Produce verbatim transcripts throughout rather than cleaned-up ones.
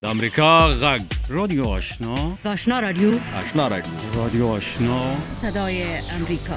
د امریکا غږ رادیو آشنا آشنا رادیو آشنا رادیو رادیو آشنا صدای امریکا.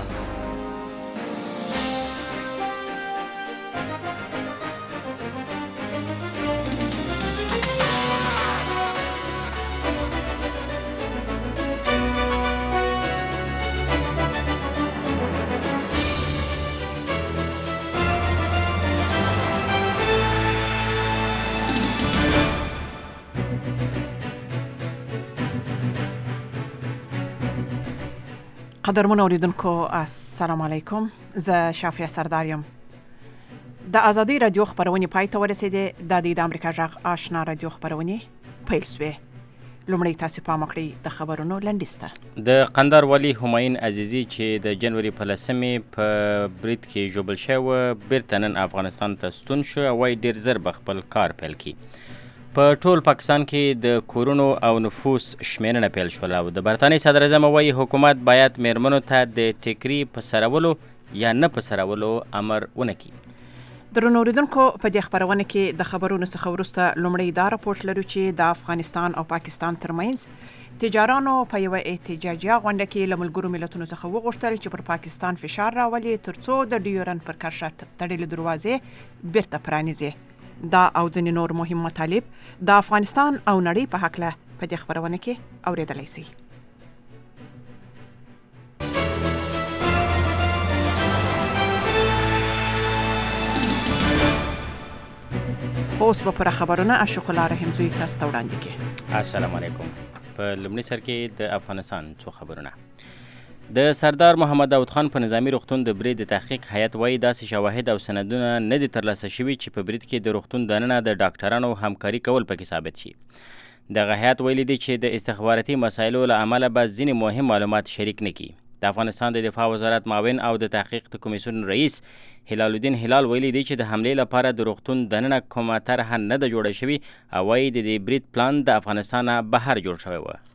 قدرمن اوریدونکو السلام علیکم. زه شافیه سرداریم. د ازادي رادیو خبرونه پای ته ورسېده. د د امریکا غږ آشنا رادیو خبرونه پیل شوې. لومړی تاسو پام وکړئ د خبرونو لنډیسته. د قندهار والی همایون عزیزی چې د جنوري په لسمې په برید کې ژوبل شوی بیرته نن افغانستان ته ستون شو او ډیر زر به خپل کار پیل کړي. په ټول پاکستان کې د کورونو او نفوس شمېرنه پیل شوله او د برطانیې صدر اعظم وایي حکومت باید میرمنو ته د ټیکري په سرولو یا نه په سرولو امر ونه کړي. درنو اوریدونکو په دې خبرونه کې د خبرونو څخه وروسته لومړی دا راپورټ لرو چې د افغانستان او پاکستان ترمنځ تجارانو په یوه احتجاجي غونډه کې له ملګرو ملتونو څخه وغوښتل چې پر پاکستان فشار راولي ترڅو د ډیورن پر کرښه تړلې دروازې بیرته پرانیزي. دا او ځینې نور مهم مطالب د افغانستان او نړۍ په هکله په دې خبرونه کې اوریدلای شئ. خو اوس به پر خبرونه اشوق الله رحمزوی تاسو ته وړاندې کړي. السلام علیکم. په لومړي سر کې د افغانستان څو خبرونه. د سردار محمد داود خان په نظامی روغتون د برید د تحقیق هیئت وایي داسې شواهد او سندونه نه دي ترلاسه شوي چې په برید کې د روغتون دننه د ډاکټرانو همکاري کول پکې ثابت شي. دغه هیئت ویلي دی چې د استخباراتي مسایلو له امله به ځینې مهم معلومات شریک نه کړي. د افغانستان د دفاع وزارت معاون او د تحقیق د کمیسیون رئیس هلال الدین هلال ویلي دی چې د حملې لپاره د روغتون دننه کومه طرحه نه ده جوړه شوې او وایي د دې برید پلان د افغانستان بهر جوړ شوی و.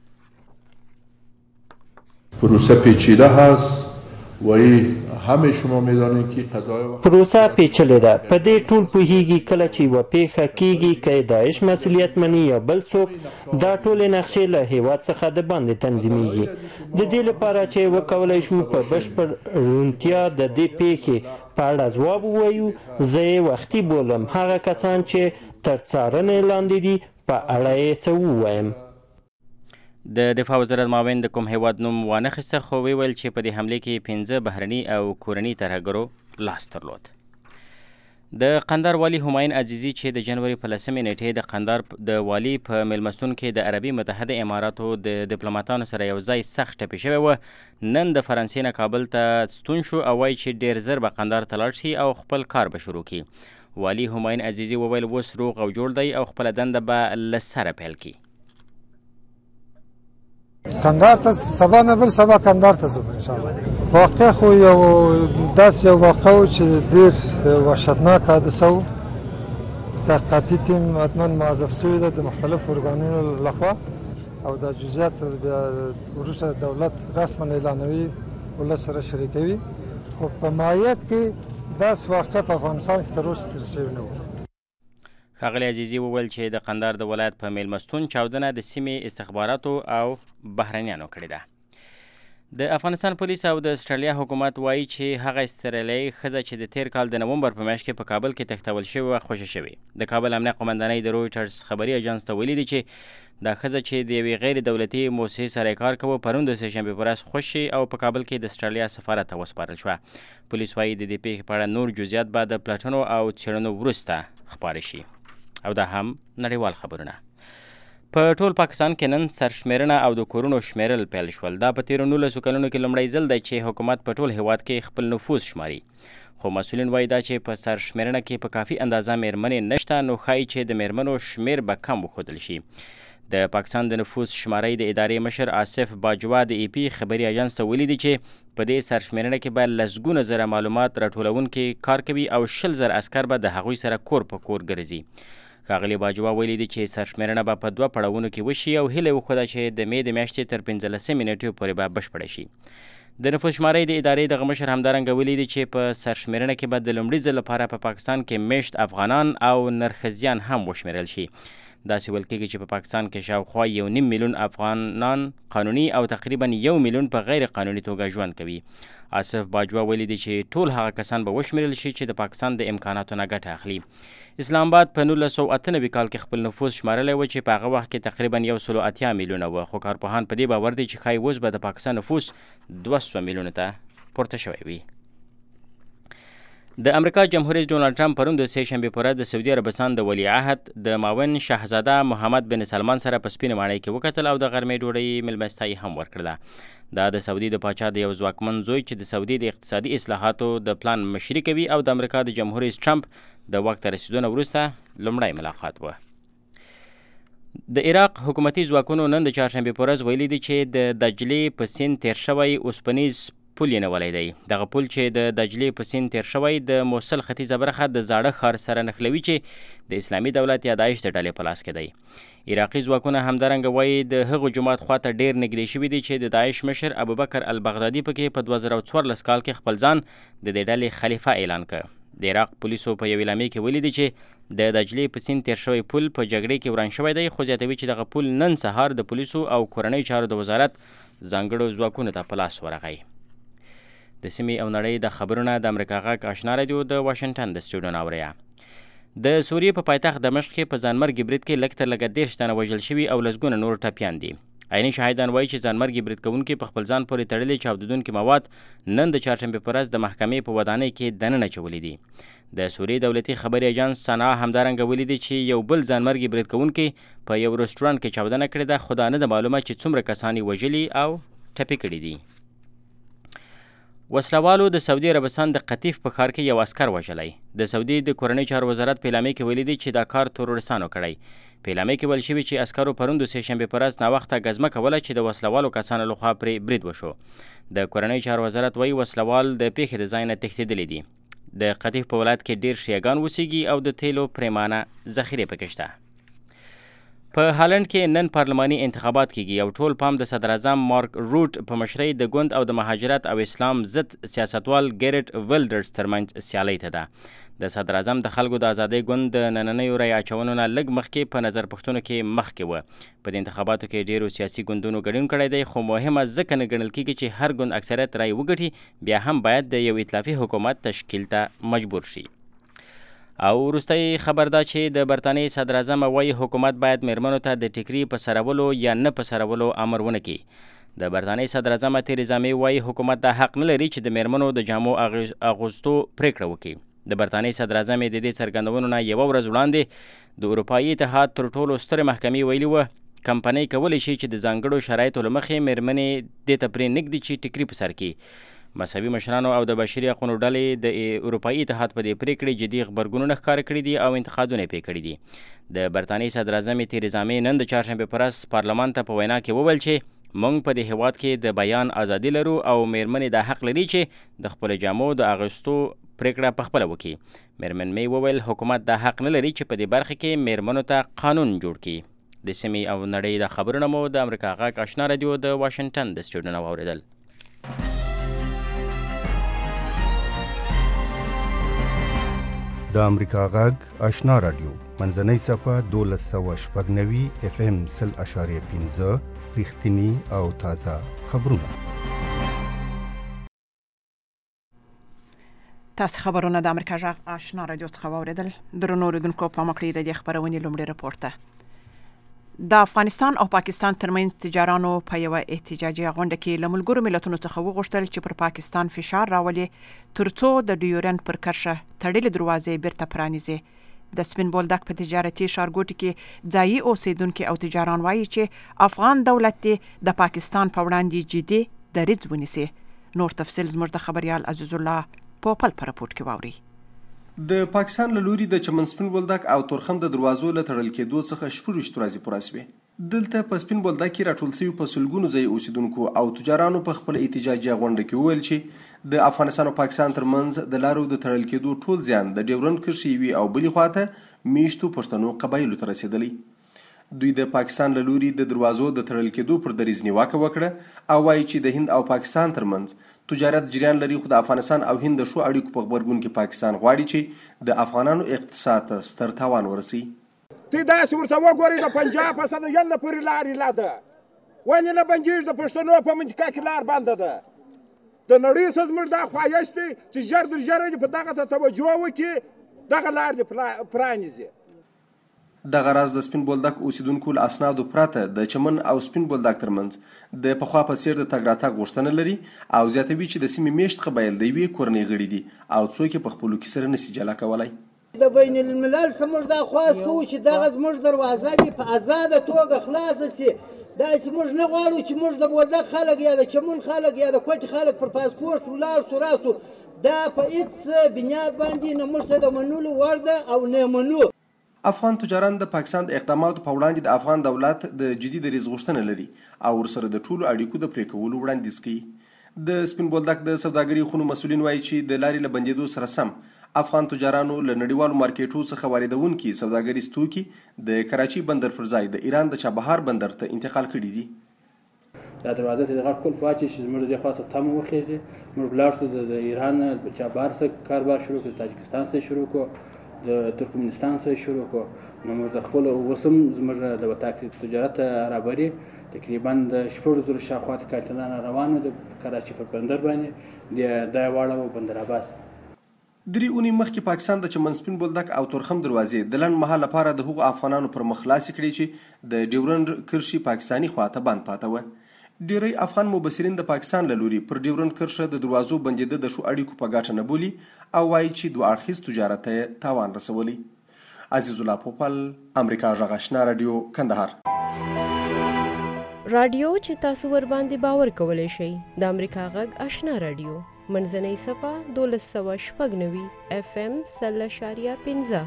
پروسه پیچیده هست و همه شما میدانید که قضای پروسه پیچیده ده. په دې ټول پوهیږي کله چې یوه پیښه کیږي که داعش مسؤلیت مني یا بل څوک دا ټولې نقشې له هیواد څخه د باندې تنظیمیږي. د دې لپاره چې وکولای شو په بشپړ روڼتیا د دې پیښې په اړه ځواب ووایو زه یې وختي بولم. هغه کسان چې تر څارنې لاندې دي په اړه یې څه ووایم. د دفاع وزارت معاون د کوم هیواد نوم وانخیسته خو ویل چې په دې حملې کې پنځه بهرني او کورني ترهګرو لاس درلود. د قندهار والی همایون عزیزی چې د جنوري په لسمې نیټې د قندهار د والی په میلمستون کې د عربي متحده اماراتو د ډیپلوماتانو سره یو ځای سخت ټپي شوی و نن د فرانسې نه کابل ته ستون شو او وایي چې ډیر زر به قندهار ته لاړ شي او خپل کار به شروع کړي. والی همایون عزیزی وویل اوس روغ او جوړ دی او خپله دنده به له سره پیل کړي. کندهار ته سبا نه بل سبا کندهار ته ځو ان شاء الله. واقع خو یو داسې یو واقع و چې ډېر وحشتناک حادثه و. تحقیقاتي ټیم حتما موظف شوی ده د مختلفو ارګانونو لخوا او د جزئیات بیا وروسته دولت رسما اعلانوي ولس سره شریکوي. خو په ماهیت کې داسې واقع په افغانستان کې تر اوسه تېر شوی نه و. ښاغلی عزیزي وویل چې د قندهار د ولایت په میلمستون چاودنه د سیمې استخباراتو او بهرنیانو کړې ده. د افغانستان پولیس او د استرالیا حکومت وایي چې هغه استرالیایي ښځه چې د تیر کال د نومبر په میاشت کې په کابل کې تښتول شوې وه خوشي شوې. د کابل امنیه قومندانۍ د رویټرز خبري اژانس ته ویلي دي چې دا ښځه چې د یوې غیر دولتي موسسې سره کار کوي پرون د سهشنبې په ورځ خوشي او په کابل کې د استرالیا سفارت ته وسپارل شوه. پولیس وایي د دې پیښې په اړه نور جزئیات به د پلټنو او څېړنو وروسته خپاره شي. او دا هم نړیوال خبرونه. په ټول پاکستان کې نن سرشمېرنه او د کورونو شمیرل پیل شول. دا په تیرو نولسو کلونو کې لومړی ځل دی چې حکومت په ټول هیواد کې خپل نفوذ شماري. خو مسؤلین وایي دا چې په سرشمېرنه کې په کافي اندازه میرمنې نشته نو ښایي چې د میرمنو شمیر به کم وښودل شي. د پاکستان د نفوذ شمارۍ د ادارې مشر آصف باجوا د ای پی خبري اژانس ته ویلي دي چې په دې سرشمېرنه کې به لسګونه زره معلومات راټولونکي کار کوي او شل زره عسکر به د هغوی سره کور په کور ګرځي. ښاغلي باجوا ویلي دي چې سرشمېرنه به په دوه پړاوونو کې وشي او هیله وښوده چې د مې د میاشتې تر پنځلسمې نیټې پورې به بشپړه شي. د نفوذ شمارۍ د ادارې دغه مشر همدارنګه ویلي دي چې په سرشمېرنه کې به د لومړي ځل لپاره په پاکستان کې میشت افغانان او نرښځیان هم وشمېرل شي. داسې ویل کېږي چې په پاکستان کې شاوخوا یو نیم میلیون افغانان قانوني او تقریبا یو میلیون په غیر قانوني توګه ژوند کوي. آصف باجوا ویلي دی چې ټول هغه کسان به وشمیرل شي چې د پاکستان د امکاناتو نه ګټه اخلي. اسلام آباد په نولس سوه اته نوي کال کې خپل نفوس شمارلی و چې په هغه وخت کې تقریبا یو سلو اتیا میلیونه و، خو کارپوهان په دې باور دي چې ښایي اوس به د پاکستان نفوس دوه سوه میلیونو ته پورته شوی وي. د امریکا جمهور رئیس ډونالډ ټرمپ پرون د سې شنبې په ورځ د سعودي عربستان د ولیعهد د معاون شهزاده محمد بن سلمان سره په سپینه ماڼۍ کې وکتل او د غرمې ډوډۍ میلمستیا یې هم ورکړله. دا د سعودي د پاچا د یو ځواکمن زوی چې د سعودي د اقتصادي اصلاحاتو د پلان مشري کوي او د امریکا د جمهور رئیس ټرمپ د واک ته رسیدو نه وروسته لومړی ملاقات و. د عراق حکومتي ځواکونو نن د چهارشنبې په ورځ ویلي دي چې د دجلې په سیند تیر شوی اوسپنیز پل یې نیولی دی. دغه پل چې د دجلې په سیند تیر شوی د موصل ختیځه برخه د زاړه ښار سره نښلوي چې د اسلامي دولت یا داعش د ډلې په لاس کې دی. عراقي ځواکونه همدارنګه وایي د هغو جومات خواته ډیر نږدې شوي دي چې د داعش مشر ابوبکر البغدادي پکې په دوه زره څوارلس کال کې خپل ځان د دې ډلې خلیفه اعلان کړ. د عراق پولیسو په یو اعلامیه کې ویلي دي چې د دجلې په سیند تیر شوی پل په جګړې کې وران شوی دی، خو زیاتوي چې دغه پل نن سهار د پولیسو او کورنۍ چارو د وزارت ځانګړو ځواکونو ته په لاس ورغی. د سیمې او نړۍ د خبرونه د امریکا غږ آشنا رادیو د واشنګټن د سټوډیو نه اورئ. د سوریې په پایتخت دمشق کې په ځانمرګي برید کې لږ تر لږه دېرش تنه وژل شوي او لسګونه نور ټپیان دي. عیني شاهدان وایي چې ځانمرګي برید کوونکي په خپل ځان پورې تړلي چاودېدونکي مواد نن د چهارشنبې په ورځ د محکمې په ودانۍ کې دننه اچولي دي. د سوریې دولتي خبري اژانس سنا همدارنګه ویلي دي چې یو بل ځانمرګي برید کوونکی په یو رستورانت کې چاودنه کړې ده، خو دا نه ده معلومه چې څومره کسان یې وژلي او ټپي کړي دي. وسلوالو د سعودي عربستان د قطیف په ښار کې یو عسکر وژلی. د سعودي د کورنۍ چارو وزارت په اعلامیه کې ویلي دي چې دا کار تروریستانو کړی. په اعلامیه کې ویل شوي چې عسکرو پرون د سې شنبې په ورځ ناوخته ګزمه کوله چې د وسلوالو کسانو لخوا پرې برید وشو. د کورنۍ چارو وزارت وایي وسلوال د پیښې د ځای نه تښتېدلي دي. د قطیف په ولایت کې ډیر شیعګان اوسېږي او د تیلو پریمانه ذخیرې پکې شته. په هالند کې نن پارلماني انتخابات کیږي او ټول پام د صدر اعظم مارک روټ په مشرۍ د ګوند او د مهاجرت او اسلام ضد سیاستوال ګیرټ ویلډرز ترمنځ سیالۍ ته ده. د صدر اعظم د خلکو د ازادۍ ګوند د نننیو رای اچونو نه لږ مخکې په نظر پوښتنو کې مخکې و. په دې انتخاباتو کې ډیرو سیاسي ګوندونو ګډون کړی دی، خو مهمه ځکه نه ګڼل کېږي چې هر ګوند اکثریت رای وګټي، بیا هم باید د یو ائتلافي حکومت تشکیل ته مجبور شي. او وروستی خبر دا چې د برطانیې صدر اعظم وایي حکومت باید میرمنو ته د ټیکري په سرولو یا نه په سرولو امر ونه کړي. د برطانیې صدر اعظم تریزا مې وایي حکومت دا حق نه لري چې د میرمنو د جامو اغوستو پریکړه وکړي. د برطانیې صدر اعظم د دې څرګندونو نه یوه ورځ وړاندې د اروپایي اتحاد تر ټولو سترې محکمې ویلي وه کمپنۍ کولی شي چې د ځانګړو شرایطو له مخې میرمنې دې ته پرې نږدي چې ټیکري په سر کړي. مذهبي مشرانو او د بشري حقونو ډلې د اروپایي اتحاد په دې پریکړې جدي غبرګونونه ښکاره کړي دي او انتقادونه یې پرې کړي دي. د برطانیې صدر اعظم تریزا مې نن د چهارشنبې په ورځ پارلمان ته په وینا کې وویل چې موږ په دې هیواد کې د بیان ازادي لرو او میرمنې دا حق لري چې د خپلو جامو د اغوستو پریکړه پخپله وکړي. میرمن مې وویل حکومت دا حق نه لري چې په دې برخه کې میرمنو ته قانون جوړ کړي. د سیمې او نړۍ د خبرونه مو د امریکا غږ آشنا رادیو د واشنګټن د سټوډیو نه واورېدل. د امریکا غږ آشنا رادیو منځنۍ صفحه دولس سوه شپږ نوي اف ام سل اشاریه پنځه رښتیني او تازه خبرونه. تاسو خبرونه د امریکا غږ آشنا رادیو څخه واورېدل. درنو اوریدونکو پام وکړئ د دې خبرونې لومړی رپورټ ته. د افغانستان او پاکستان ترمنځ تجارانو په یوه احتجاجي غونډه کې له ملګرو ملتونو څخه وغوښتل چې پر پاکستان فشار راولي ترڅو د ډیورنډ پر کرښه تړلې دروازې بیرته پرانیزي. د سپین بولدک په تجارتي ښارګوټي کې ځایي اوسیدونکي او تجاران وایي چې افغان دولت دې د پاکستان په وړاندې جدي دریځ ونیسي. نور تفصیل زموږ د خبریال عزیز الله په خپل رپورټ کې واوري. د پاکستان له لوري د چمن سپین بولدک او تورخم د دروازو له تړل کېدو څخه شپږ ورځې پوره شوې. دلته په سپین بولدک کې راټول شوي په سلګونو ځایي اوسیدونکو او تجارانو په خپل احتجاجي غونډه کې وویل چې د افغانستان او پاکستان ترمنځ د لارو د تړل کېدو ټول زیان د ډیورنډ کرښې یوې او بلې خواته میشتو پښتنو قبایلو ته رسېدلی. دوی د پاکستان له لوري د دروازو د تړل کېدو پر دریځ نیوکه وکړه او وایي چې د هند او پاکستان ترمنځ تجارت جریان لري، خو د افغانستان او هند د ښو اړیکو په غبرګون کې پاکستان غواړي چې د افغانانو اقتصاد ته ستر تاوان ورسي. ته داسې ورته وګورئ د پنجاب په صدیان پورې لارې لا ده ولې نه بندېږي د پښتنو په منځکا کې لار بنده ده د نړۍ څخه زموږ دا خواهش دی چې ژر تر ژره دې په دغه ته توجه وکړي دغه لار دې پرانیزي دغه راز د سپین بولدک اوسیدونکو له اسنادو پرته د چمن او سپین بولدک ترمنځ د پخوا په څیر د تګ راتګ غوښتنه لري او زیاتوي چې د سیمې میشت قبایل د یوې کورنۍ غړي دي او څوک یې په خپلو کې سره نشي جلا کولی د بین الملل څخه موږ دا خواست کوو چې دغه زموږ دروازه دې په ازاده توګه خلاصه سي داسې موږ نه غواړو چې موږ د بولدک خلک یا د چمن خلک یا د کوټې خلک پر پاسپورټ ولاړ سو راسو دا په هېڅ بنیاد باندې نه موږ ته د منلو وړ ده او نه منو افغان تجاران د پاکستان د اقداماتو په وړاندې د افغان دولت د جدي دریځ غوښتنه لري او ورسره د ټولو اړیکو د پرې کولو وړاندیز کوي د سپین بولدک د سوداګرۍ خونو مسؤلین وایي چې د لارې له بندېدو سره سم افغان تجارانو له نړیوالو مارکیټو څخه واردونکي سوداګریز توکي د کراچي بندر پر ځای د ایران د چابهار بندر ته انتقال کړي دي دا دروازه ته د غټ کول واچي چې زموږ د خاصه تم وخیږي موږ بلار شو د ایران چابهار څخه کاروبار شروع کړ تاجکستان څخه شروع کړ د ترکمنستان څخه شروع کو نو موږ د خپل وسم زموږ د وتاک تجارت رابري تقریبا د شپږ زره شاخوات کارتنان روانه د کراچي په بندر باندې د د واړو بندر عباس درې اونۍ مخکې پاکستان د چمن سپین بولدک او تورخم دروازې د لنډ مهال لپاره د هغو افغانانو پر مخ خلاصې کړې چې د ډیورنډ کرښې پاکستاني خواته بند پاته وه ډیری افغان مبصرین د پاکستان له لوري پر ډیورنډ کرښه د دروازو بندېده د ښو اړیکو په ګټه نه بولي او وایي چې دوه اړخیز تجارت ته یې تاوان رسولی عزیز الله پوپل امریکا غږ آشنا راډیو کندهار راډیو چې تاسو ور باندې باور کولی شئ د امریکا غږ آشنا راډیو منځنۍ صفه دولس سوه شپږ نوي اف ام سل اشاریه پنځه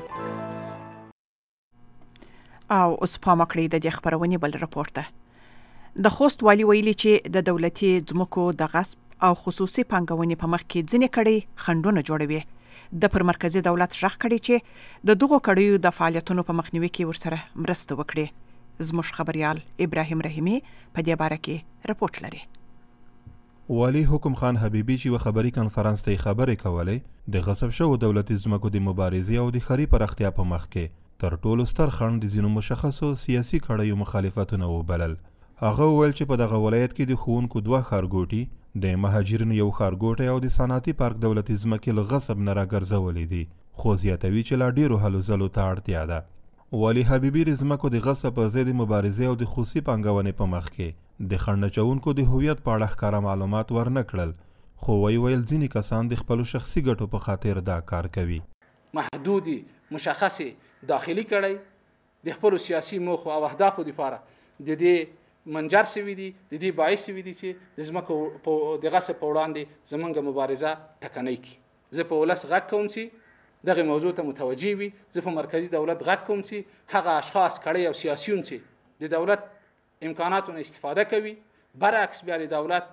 او اوس پام وکړئ د دې خپرونې بل رپورټ ته د خوست والي ویلي چې د دولتي ځمکو د غصب او خصوصي پانګونې په مخ کې ځینې کړۍ خنډونه جوړوي د پر مرکزي دولت غږ کړي چې د دغو کړیو د فعالیتونو په مخنیوي کې ورسره مرسته وکړي زموږ خبريال ابراهیم رحیمی په دې باره کې رپورټ لري والي حکم خان حبیبی چې و خبري کانفرنس ته خبرې کولې د غصب شوو دولتي ځمکو د مبارزې او د خري پراختیا په مخ کې تر ټولو ستر خنډ د ځینو مشخصو سیاسي کړیو مخالفتونه وبلل هغه وویل چې په دغه ولایت کې د ښوونکو دوه ښارګوټي د مهاجرینو یو ښارګوټی او د صنعتي پارک دولتي ځمکې له غصب نه راګرځولې دي خو زیاتوي چې لا ډېرو هلو ځلو ته اړتیا ده والي حبیبي د ځمکو د غصب پر ضد د مبارزې او د خصوصي پانګونې په مخ کې د خنډ اچوونکو د هویت په اړه ښکاره معلومات ورنه کړل خو وی ویل ځینې کسان د خپلو شخصي ګټو په خاطر دا کار کوي محدودي مشخصې داخلي کړی د خپلو سیاسي موخو او اهدافو لپاره د دې منجر شوي دي د دې باعث شوي دي چې د ځمکو د غصب په وړاندې زموږ مبارزه ټکنۍ کړي زه په ولس غږ کوم چې دغه موضوع ته متوجه وي زه په مرکزي دولت غږ کوم چې هغه اشخاص کړی او سیاسیون چې د دولت امکاناتو نه استفاده کوي برعکس بیا د دولت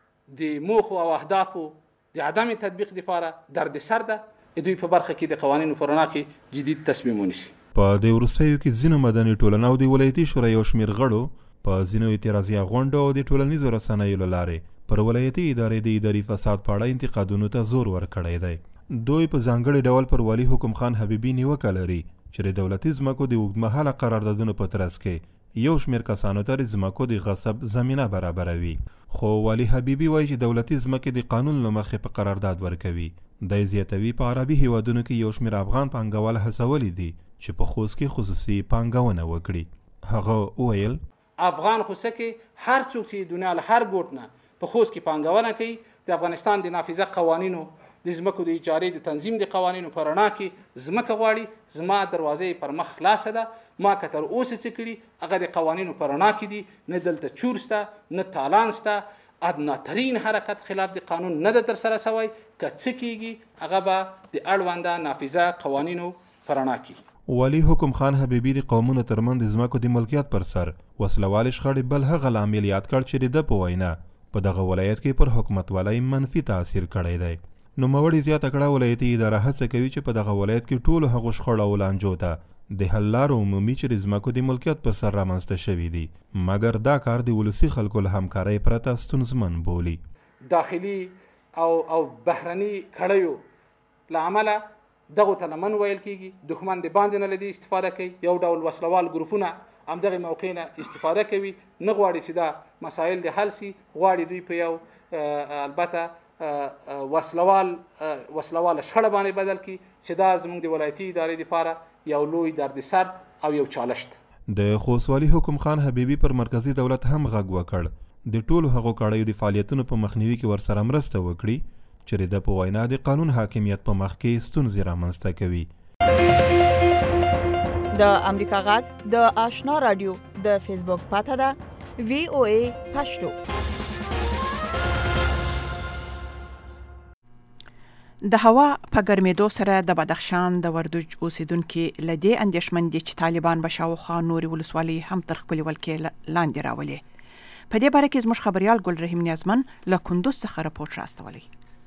د موخو او اهدافو د عدم تطبیق لپاره دردسر ده دوی په برخه کې د قوانینو په رڼا کې جدي تصمیم ونیسي په د وروستیو کې ځینو مدني ټولنو د ولایتي شورا یو شمېر غړو په ځینو اعتراضي غونډو او د ټولنیزو رسنیو له لارې پر ولایتي ادارې د اداري فساد په اړه انتقادونو ته زور ورکړی دی دوی په ځانګړي ډول پر والي حکم خان حبیبي نیوکه لري چې د دولتي ځمکو د اوږدمهاله قراردادونو په ترڅ کې یو شمېر کسانو ته د ځمکو د غصب زمینه برابروي خو والي حبیبي وایي چې دولتي ځمکې د قانون له مخې په قرارداد ورکوي دی زیاتوي په عربي هیوادونو کې یو شمېر افغان پانګوال هڅولی دي چې په خوست کې خصوصي پانګونه وکړي هغه وویل افغان خو څه کې هر څوک چې دنیا له هر ګوټ نه په خوست کې پانګونه کوي د افغانستان د نافذه قوانینو د ځمکو د اجارې د تنظیم د قوانینو په رڼا کې ځمکه غواړي زما دروازې پر مخ خلاصه ده ما که تر اوسه څه کړي هغه د قوانینو په رڼا کې دي نه دلته چور شته نه تالان شته ادناترین حرکت خلاف د قانون نه ده ترسره شوی که څه کیږي هغه به د اړونده نافذه قوانینو په رڼا کې والي حکم خان حبیبي د قومونو ترمنځ د ځمکو د ملکیت پر سر وسلوالې شخړې بل هغه لامل یاد کړ چې د ده په وینا په دغه ولایت کې پر حکومتولۍ منفي تاثیر کړی دی نوموړي زیاته کړه ولایتي اداره هڅه کوي چې په دغه ولایت کې ټولو هغو شخړو او لانجو ته د حل لارو عمومي چې د ځمکو د ملکیت پر سر رامنځته شوي دي مګر دا کار د ولسي خلکو له همکارۍ پرته ستونزمن بولي داخلي او او بهرني کړیو له امله دغه ته لمن ویل کېږي. دښمن د باندې نه له دې استفاده کوي. یو ډول وسلوال ګروپونه همدغې موقع نه استفاده کوي، نه غواړي چې دا مسایل د حل سي، غواړي دوی په یو البته وسلوال وسلواله شخړه باندې بدل کړي چې دا زموږ د ولایتي ادارې دپاره یو لوی دردسر او یو چالش ده. د خوسوالي حکم خان حبیبي پر مرکزی دولت هم غږ وکړ د ټولو هغو کړیو د فعالیتونو په مخنیوي کې ورسره مرسته وکړي چې د په وینا د قانون حاکمیت په مخ کې ستونزې رامنځته کوي. د امریکا غږ د آشنا رادیو د فیسبوک پاته ده وی او ای پښتو. د هوا په ګرمېدو سره د بدخشان د وردوج اوسیدونکو لدې اندېښمن دي چې طالبان به شاوخوا نورې ولسوالۍ هم تر خپلې ولکې لاندې راولي. په دې باره کې زموږ خبريال ګل رحیم نیازمن له کندوز څخه راپورټ راستولی.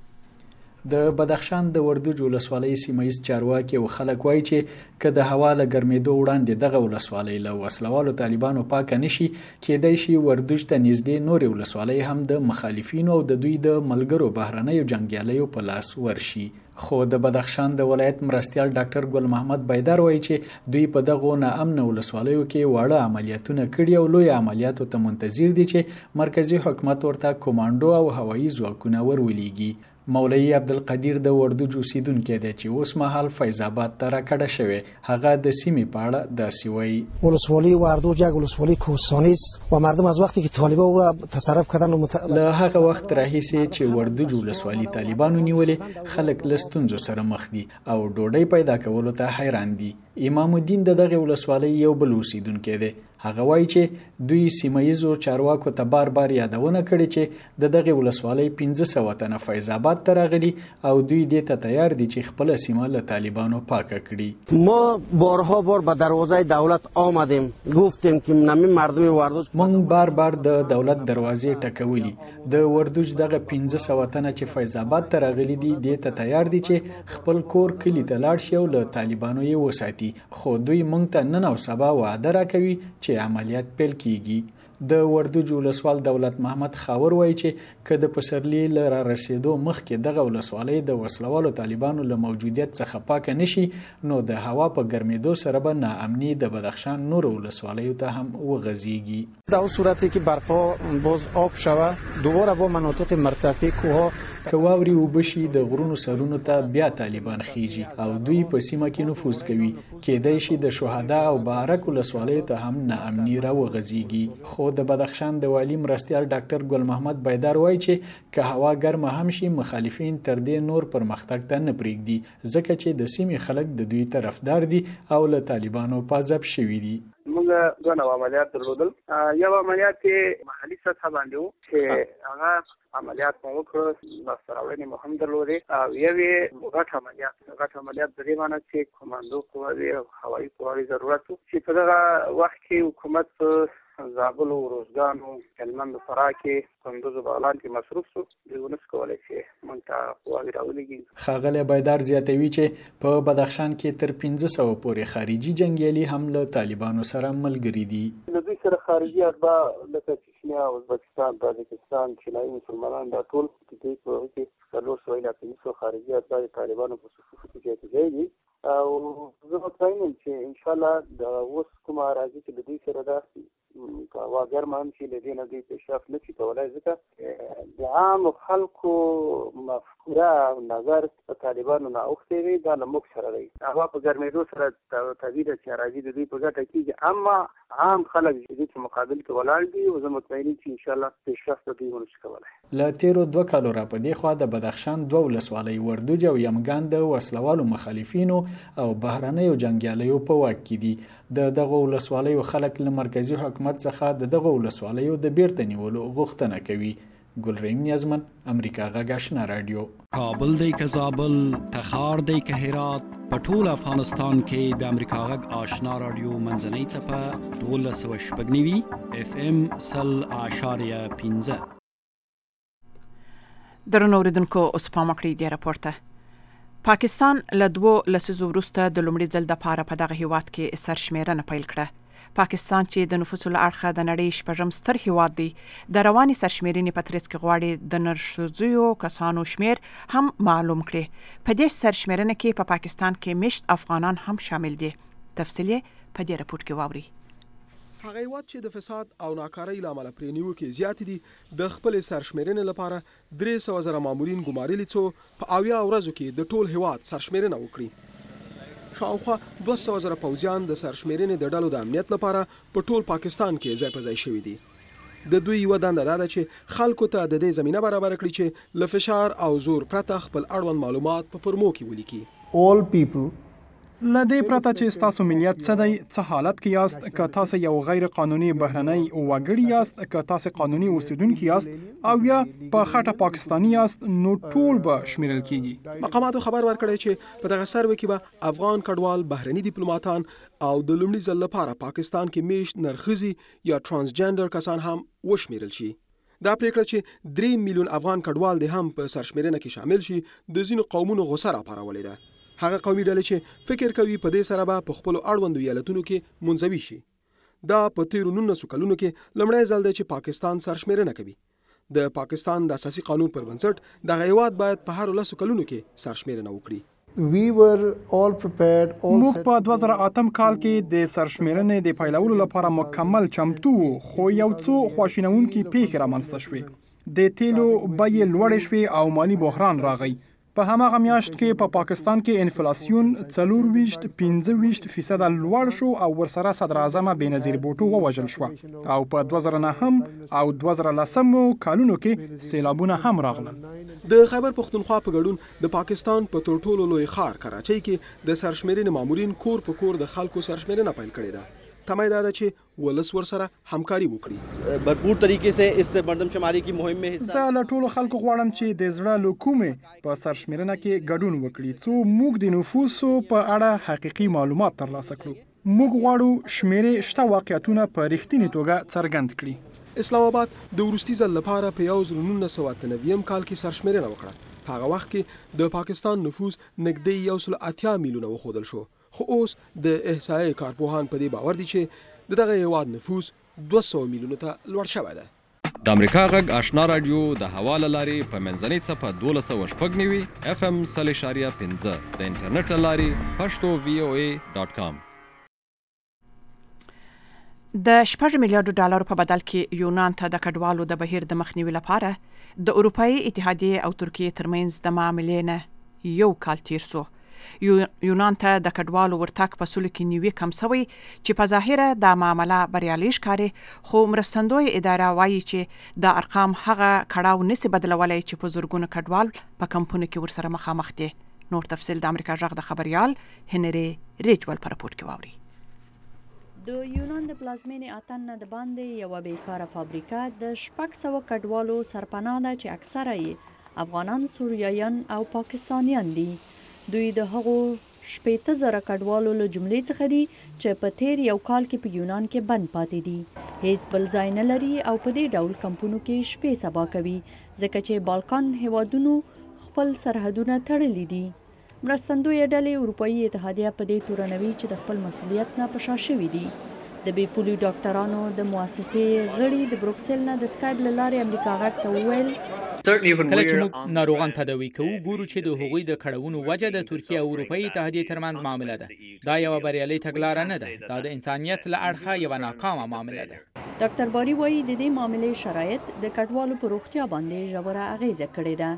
د بدخشان د وردوج ولسوالۍ سیمایي چارواکي او خلک وایي چې که د هوا له ګرمېدو وړاندې دغه ولسوالۍ له وسلوالو طالبانو پاکه نشي، کېدای شي وردوج ته نږدې نورې ولسوالۍ هم د مخالفینو او د دوی د ملګرو بهرنیو جنګیالیو په لاس ورشي. خو د بدخشان د ولایت مرستیال ډاکټر ګل محمد بایدار وایي چې دوی په دغه ناامنه ولسوالیو کې واړه عملیاتونه کړي او لوی عملیاتو ته منتظر دي چې مرکزی حکومت ورته کومانډو او هوایي ځواکونه ورولېږي. مولوی عبدالقدیر د وردوج اوسیدونکی دی چې اوس مهال فیض آباد ته راکډه شوی. هغه د سیمې په اړه داسې وایي: ولسوالی وردوج یک ولسوالی کوهستانی است و مردم از وقتی که طالبان او تصرف کردن مت... له هغه وخت راهیسې چې وردوج ولسوالی طالبانو نیولې، خلک له ستونزو سره مخ دي او ډوډۍ پیدا کولو ته حیران دي. امام الدین د دغه ولسوالۍ یو بل اوسیدونکی دی. هغه وایي چې دوی سیمایزو چارواکو ته بار بار یادونه کړې چې د دغه ولسوالۍ پنځه سوه تنه فیض آباد ته راغلي او دوی دې ته تیار دي چې خپل سیمه له طالبانو پاکه کړي. ما بارها بار به دروازه دولت آمدیم، گفتیم که نمی مردم وردوج مونږ بار بار د دولت دروازې ټکولي. د وردوج دغه پنځه سوه تنه چې فیض آباد ته راغلي دي دې ته تیار دي چې خپل کور کلی ته لاړ شي او له طالبانو یې وساتي، خو دوی مونږ ته نن او سبا وعده راکوي چې عملیات پیل کیږي. د وردوج ولسوال دولت محمد خاور وایي چې که د پسرلي له را رسیدو مخکې دغه ولسوالۍ د وسلوالو طالبانو له موجودیت څخه پاکه نشي، نو د هوا په ګرمېدو سره به ناامني د بدخشان نور ولسوالیو ته هم وغځیږي. در صورتی که برفها باز آب شود دوباره با مناطق مرتفع کوهها که واوري وبشي د غرونو سرونو ته بیا طالبان خيږي او دوی په سیمه کې نفوذ کوي. کېدای شي د شهدا او بارک ولسوالیو ته هم ناامني را وغځیږي. خو د بدخشان د والی مرستیال ډاکټر ګل محمد بایدار وایي چې که هوا ګرمه هم شي، مخالفین تر دې نور پرمختګ ته نه پرېږدي، ځکه چې د سیمې خلک د دوی طرفدار دي او له طالبانو پازاب شوي دي. موږ دوه نوع عملیات درلودل. یو عملیات چې محلي سطح باندې وو چې هغه عملیات مو وکړ، لاسته راوړنې مو هم درلودې، او یو یې غټ عملیات. غټ عملیات د دې معنی چې کمانډو قواوې او هوایي قواوې ضرورت و چې په دغه وخت کې حکومت په زابل او روزګان او هلمند او فراه کې کندوز او بغلان کې مصروف شو. دوی ونه کولای چې موږ ته قواوې راولېږي. ښاغلی بایدار زیاتوي چې په بدخشان کې تر پنځه سوه پورې خارجي جنګیالي هم له طالبانو سره ملګري دي. له دوی سره خارجي اتباع لکه چشنیا، ازبکستان، تاجکستان، چینایي مسلمانان دا ټول دوی په هغه کې څلور سوه الی پنځه سوه خارجي اتباع د طالبانو په صفوفو کې جاتې دي. او زه مطمئن یم چې انشاءالله د اوس کومه راځي چې د دوی سره دا که هوا ګرمه هم شي، له دې نه دوی پیشرفت نه شي کولی، ځکه د عامو خلکو مفکوره او نظر په طالبانو نه اوښتی دی، دا له موږ سره دی. هوا په ګرمېدو سره طبیعي ده چې راځي د دوی په ګټه کېږي، اما عام خلک چې دوی په مقابل کې ولاړ دي، او زه مطمئن یم چې انشاءالله پیشرفت به دوی ونه شي کولی. له تیرو دوه کالو را په دې خوا د بدخشان دوه ولسوالۍ وردوج او یمګان د وسلوالو مخالفینو او بهرنیو جنګیالیو په واک کې دي. د دغه ولسوالیو خلک له مرکزی حکومت څخه د دغه ولسوالیو د بیرته نیولو غوښتنه کوي. ګلریم نیازمن، امریکا غږ آشنا رادیو. کابل دی که زابل، تخار دی که هرات، په ټول افغانستان کې د امریکا غږ آشنا رادیو منځنۍ څپه دولس سوه شپږ نوي اف ام سل اعشاریه پنځه. درنو اوریدونکو، اوس پام وکړئ دې راپور ته. پاکستان له دوو لسیزو وروسته د لومړي ځل دپاره په دغه هیواد کې سرشمیرنه پیل کړه. پاکستان چې د نفوسو له اړخه د نړۍ شپږم ستر هیواد دی د رواني سرشمیرنې په ترڅ کې غواړي د نرښځیو کسانو شمیر هم معلوم کړي. په دې سرشمیرنه کې په پا پاکستان کې مشت افغانان هم شامل دي. تفصیل په دې راپور کې واوري. هغه هیواد چې د فساد او ناکارۍ له امله پرې نیوکې زیاتې دي د خپلې سرشمیرنې لپاره درې سوه زره مامورین ګمارلي څو په اویا ورځو کې د ټول هیواد سرشمیرنه وکړي. شاوخوا دوه سوه زره پوځیان د سرشمیرنې د ډلو د امنیت لپاره په ټول پاکستان کې ځای په ځای شوي دي. د دوی یوه دنده دا ده چې خلکو ته د دې زمینه برابره کړي چې له فشار او زور پرته خپل اړوند معلومات په فرمو کې ولیکي. all people له دې پرته چې ستاسو ملیت څه دی، څه حالت کې یاست، که تاسو یو غیر قانوني بهرنی وګړي یاست، که تاسو قانوني اوسیدونکي یاست او یا په خټه پاکستاني یاست، نو ټول به شمیرل کیږي. مقاماتو خبر ورکړی چې په دغه سروې کې به افغان کډوال، بهرني ډیپلوماتان او د لومړي ځل لپاره پاکستان کې میشت نرښځي یا ترانسجنډر کسان هم وشمیرل شي. دا پریکړه چې درې میلیون افغان کډوال دې هم په سرشمیرنه کې شامل شي د ځینو قومونو غوسه راپارولې ده. هغه قومي ډلې چې فکر کوي په دې سره به په خپلو اړوندو ایالتونو کې منزوي شي. دا په تیرو نولسو کلونو کې لومړی ځل دی چې پاکستان سرشمیرنه کوي. د پاکستان د اساسي قانون پر بنسټ دغه هیواد باید په هر لسو کلونو کې سرشمیرنه وکړي. We were all prepared all موږ په دوه زره اتم کال کې د سرشمیرنې د پیلولو لپاره مکمل چمتو وو، خو یو څو خواشینونکي پیښې رامنځته شوې. د تیلو بیې لوړې شوې او مالي بحران راغی. په هماغه میاشت کې په پا پاکستان کې انفلاسیون څلور ویشت پنځه ویشت فیصده لوړ شو او ورسره صدر اعظم بېنظیر بوټو ووژل شو او په دوه زره نهم او دوه زره لسمو کالونو کې سیلابونه هم راغلل. د خیبر پښتونخوا په ګډون د پاکستان په تر ټولو لوی ښار کراچۍ کې د سرشمیرنې مامورین کور په کور د خلکو سرشمیرنه پیل کړې ده. تمه دا ده چې ولس ورسره همکاري وکړي. भरपूर तरीके से इस मर्दमशुमारी की मुहिम में हिस्सा زه له ټولو خلکو غواړم چې د زړه له کومې په سرشمیرنه کې ګډون وکړي څو موږ د نفوسو په اړه حقیقي معلومات ترلاسه کړو. موږ غواړو شمیرې شته واقعیتونه په رښتینې توګه څرګند کړي. اسلام آباد د وروستي ځل لپاره په یو زر نولس سوه اته نوي کال کې سرشمیرنه وکړه. په هغه وخت کې د پاکستان نفوس نږدې یو سل اتیا میلیونه وښودل شو، خو اوس د احصایې کارپوهان په دې باور دي چې دغه هیواد نفوس دوه سوه میلیونو ته لوړ شوی ده. د امریکا غږ آشنا رادیو د هوا له لارې په منځنۍ څپه دولس سوه شپږ نوي اف ام سل اشاریه پنځه د انټرنیټ له لارې پښتو وی او ای ډاټ کام. د شپږ میلیارډ ډالر په بدل کې یونان ته د کډوالو د بهیر د مخنیوي لپاره د اروپאי اتحادیې او ترکیې ترمنځ د معاملې نه یو کال تیر سو. یونان ته د کډوالو ورتګ په سلو کې نیوي کم سوی چې په ظاهره د معامله بریالي ښکاري، خو مرستندوی اداره وایي چې د ارقام هغه کړاو نسی بدلولی چې په زرګونو کډوال په کمپونو کې ورسره مخامخ دي. نور تفصیل د امریکا غږ د خبريال هنري ریچول په راپور کې واوري. د یونان د پلازمینې اتن نه د باندې یوه بیکاره فابریکه د شپږ سوه کډوالو سرپناه ده چې اکثره یې افغانان، سوریایان او پاکستانیان دي. دوی د هغو شپېته زره کډوالو له جملې څخه دي چې په تیر یو کال کې په یونان کې بند پاتې دي. هیڅ بل ځای نه لري او په دې ډول کمپونو کې شپې سبا کوي ځکه چې بالکان هیوادونو خپل سرحدونه تړلي دي. مرستندویه ډلې اروپایي اتحادیه په دې تورنوي چې د خپل مسؤلیت نه په شا شوي دي. د بې پولي ډاکټرانو د مؤسسې غړي د بروکسل نه د سکایپ له لارې امریکا غږ ته وویل کله چې موږ ناروغان تداوي کوو ګورو چې د هغوی د کړاوونو وجه د ترکیه او اروپایي اتحادیې ترمنځ معامله ده. دا یوه بریالۍ تګلاره نه ده، دا د انسانیت له اړخه یوه ناکامه معامله ده. ډاکټر باري وایي د دې معاملې شرایط د کډوالو په روغتیا باندې ژوره اغیزه کړې ده.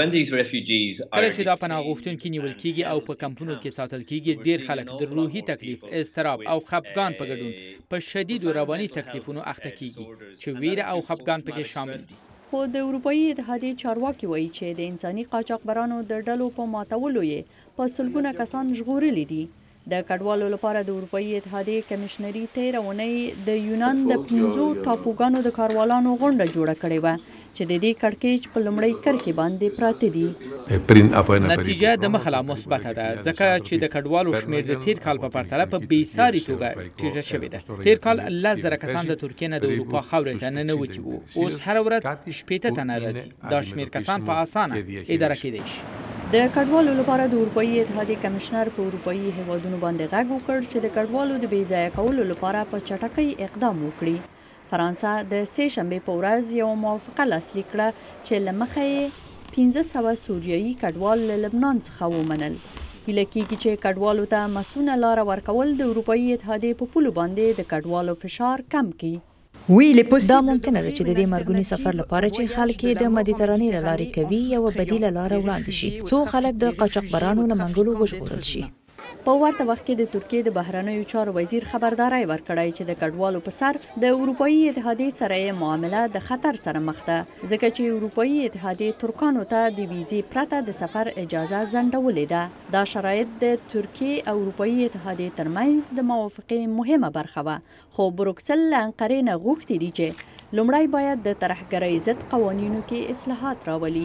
کله چې دا پناه غوښتونکي نیول کیږي او په کمپونو کې ساتل کیږي، ډیر خلک د روحي تکلیف، اضطراب او خپګان په ګډون په شدیدو رواني تکلیفونو اخته کیږي چې ویره او خپګان پکې شامل دي. خو د اروپایي اتحادیې چارواکي وایي چې د انساني قاچاقبرانو د ډلو په ماتولو یې په سلګونه کسان ژغورلي دي. د کډوالو لپاره د اروپایي اتحادیې کمشنري تېره اونۍ د یونان د پنځو ټاپوګانو د کاروالانو غونډه جوړه کړې وه چې د دې کړکېچ په لومړۍ کرښې باندې پراته دي. نتیجه د مخه لا مثبته ده ځکه چې د کډوالو شمېر د تیر کال په پرتله په بېساري توګه ټیټه شوې ده. تیر کال لس زره کسان د ترکیې نه د اروپا خاورې ته ننوتي وو، اوس هره ورځ شپېته تنه راځي. دا شمېر کسان په اسانه اداره کېدی شي. د کډوالو لپاره د اروپאי اتحادیې کمشنر په اروپאי هیوادونو باندې غږ وکړ چې د کډوالو د بې ځایه کولو لپاره په چټکۍ اقدام وکړي. فرانسه د سې شنبې په ورځ یو موافقه لاسلیک کړه چې له مخې یې پنځه سوه سوریایي کډوال له لبنان څخه ومنل. هیله کېږي چې کډوالو ته مسونه لاره ورکول د اروپאי اتحادیې په پولو باندې د کډوالو فشار کم کړي. دا ممکنه ده چې د دې مرګوني سفر لپاره چې خلک د مدیترانې له لارې کوي یو بدیله لاره وړاندې شي څو خلک د قاچاقبرانو له منګولو وژغورل شي. په ورته وخت کې د ترکیې د بهرنیو چارو وزیر خبرداری ورکړی چې د کډوالو په سر د اروپאי اتحادیې سره یې معامله د خطر سره مخ ده ځکه چې اروپאי اتحادیې ترکانو ته د ویزې پرته د سفر اجازه ځنډولې ده. دا شرایط د ترکیې او اروپאי اتحادیې ترمنځ د موافقې مهمه برخه وه خو بروکسل له انقرې نه غوښتي دي چې لومړی باید د ترهګرۍ ضد قوانینو کې اصلاحات راولي.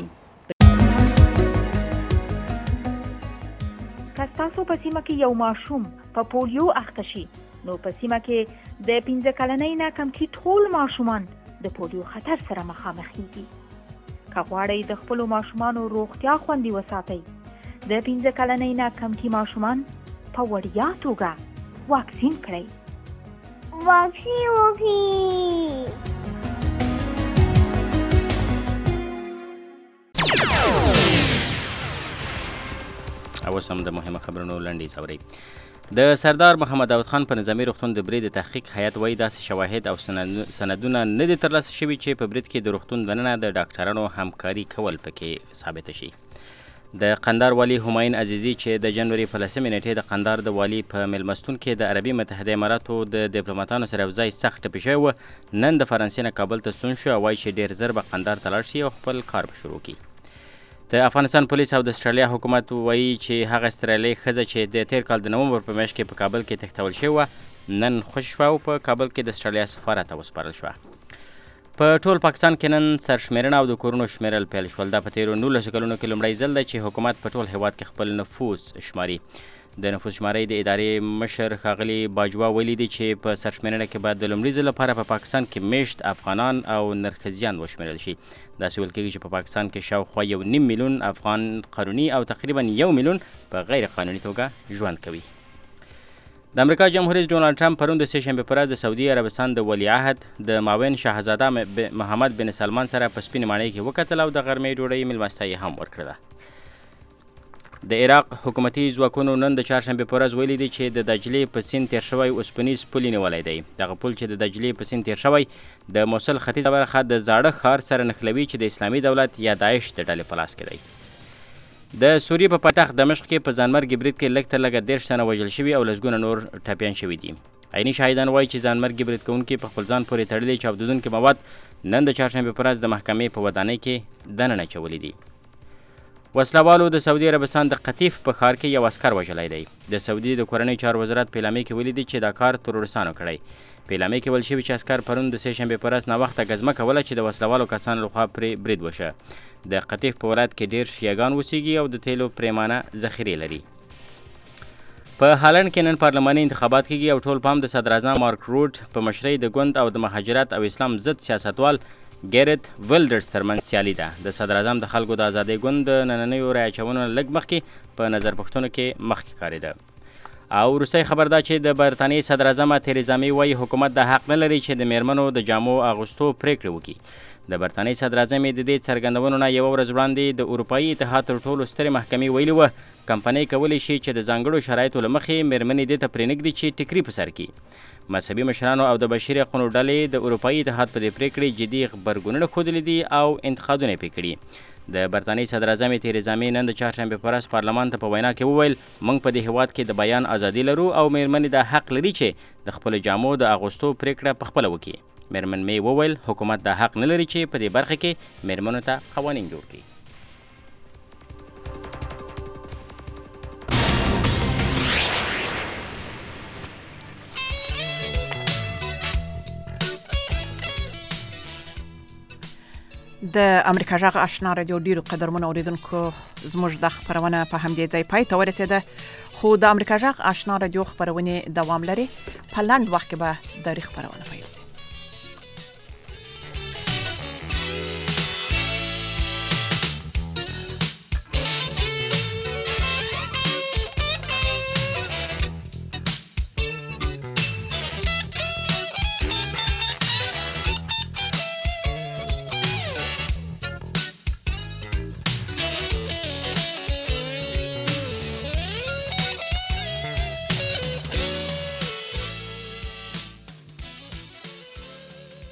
که ستاسو په سیمه کې یو ماشوم په پولیو اخته شي نو په سیمه کې د پنځه کلنۍ نه کمکي ټول ماشومان د پولیو خطر سره مخامخ کیږي. که غواړئ د خپلو ماشومانو روغتیا خوندي وساتئ د پنځه کلنۍ نه کمکي ماشومان په وړیا توګه واکسین کړئ. واکسین وکړئ. اوس هم د مهمه خبرونو لنډیز اورئ. د سردار محمد داود خان په نظامي روغتون د برید تحقیق هیئت وایي داسې شواهد او سندونه نه دي ترلاسه شوي چې په برید کې د روغتون دننه د ډاکټرانو همکاري کول پکې ثابته شي. د قندهار والي همایون عزیزي چې د جنوري په لسمې نیټې د قندهار د والي په میلمستون کې د عربي متحده اماراتو د ډیپلوماتانو سره یو ځای سخت ټپي شوی و، نن د فرانسې نه کابل ته ستون شو او وایي چې ډېر ژر به قندهار ته لاړ شي او خپل کار به شروع کړي. د افغانستان پولیس او د استرالیا حکومت وایي چې هغه استرالیایي ښځه چې د تیر کال د نومبر په میاشت کې په کابل کې تښتول شوې وه نن خوشي شوه او په کابل کې د استرالیا سفارت ته وسپارل شوه. په ټول پاکستان کې نن سرشمېرنه او د کورونو شمېرل پیل شول. دا په تیرو نولسو کلونو کې لومړی ځل دی چې حکومت په ټول هیواد کې خپل نفوس شماري. د نفوس شمارۍ د ادارې مشر ښاغلي باجوا ویلي دي چې په سرشمېرنه کې باید د لومړي ځل لپاره په پاکستان کې میشت افغانان او نرښځیان وشمېرل شي. داسې ویل کېږي چې په پاکستان کې شاوخوا یو نیم میلیون افغان قانوني او تقریبا یو میلیون په غیر قانوني توګه ژوند کوي. د امریکا جمهور رئیس ډونالډ ټرمپ پرون د سې شنبې په ورځ د سعودي عربستان د ولیعهد د معاون شاهزاده محمد بن سلمان سره په سپینې ماڼۍ کې وکتل او د غرمې ډوډۍ میلمستیا یې هم ورکړله. د عراق حکومتي ځواکونو نن د چهارشنبې په ورځ ویلي دي چې د دجلې په سیند تیر شوی اوسپنیز پل یې نیولی دی. دغه پل چې د دجلې په سیند تیر شوی د موصل ختیځه برخه د زاړه ښار سره نښلوي چې د اسلامي دولت یا داعش د ډلې په لاس کې دی. د سوریې په پایتخت دمشق کې په ځانمرګي برید کې لږ تر لږه دېرش تنه وژل شوي او لسګونه نور ټپیان شوي دي. عیني شاهدان وایي چې ځانمرګي برید کوونکي په خپل ځان پورې تړلي چاودېدونکي مواد نن د چهارشنبې په ورځ د محکمې په ودانۍ کې دننه اچولي دي. وسلوالو د سعودي عربستان د قطیف په ښار کې یو عسکر وژلی دی. د سعودي د کورنۍ چارو وزارت په اعلامیه کې ویلي دي چې دا کار ترورستانو کړی. په اعلامیه کې ویل شوي چې عسکر پرون د سې شنبې په ورځ ناوخته ګزمه کوله چې د وسلوالو کسانو لخوا پرې برید وشه. د قطیف په ولایت کې ډېر شیعګان اوسیږي او د تیلو پرېمانه ذخیرې لري. په هالند کې نن پارلماني انتخابات کېږي او ټول پام د صدراعظم مارک روټ په مشرۍ د ګوند او د مهاجرت او اسلام ضد سیاستوال ګیرت ویلډرز ترمنځ سیالي ده. د صدراعظم د خلکو د ازادۍ ګوند د نننیو رایې اچونو لږ مخکې په نظر پوښتنو کې مخکې ښکارېده. او وروستی خبر دا چې د برطانیې صدراعظمه تریزا مې وایي حکومت دا حق نه لري چې د میرمنو د جامو اغوستو پرېکړې وکړي. د برطانیې صدراعظم د دې څرګندونو نه یوه ورځ وړاندې د اروپایي اتحاد تر ټولو سترې محکمې ویلي وه کمپنۍ کولی شي چې د ځانګړو شرایطو له مخې میرمنې دې ته پرېنږدي چې ټیکري په سر کړي. مذهبي مشرانو او د بشري حقونو ډلې د اروپایي اتحاد په دې پرېکړې جدي غبرګونونه ښودلي دي او انتقادونه یې پرې کړي. د برطانیې صدراعظم تریزا مې نن د چهارشنبې په ورځ پارلمان ته په وینا کې وویل موږ په دې هیواد کې د بیان ازادي لرو او میرمنې دا حق لري چې د خپلو جامو د اغوستو پرېکړه پخپله وکړي. میرمن مې وویل حکومت دا حق نه لري چې په دې برخه کې میرمنو ته قوانین جوړ کړي. د امریکا غږ آشنا رادیو ډیرو قدرمنو اوریدونکو زموږ د خبرونه په همدې ځای پای ته ورسېده خو د امریکا غږ آشنا رادیو خبرونه دوام لري. په لاندې وخت کې به د خبرونه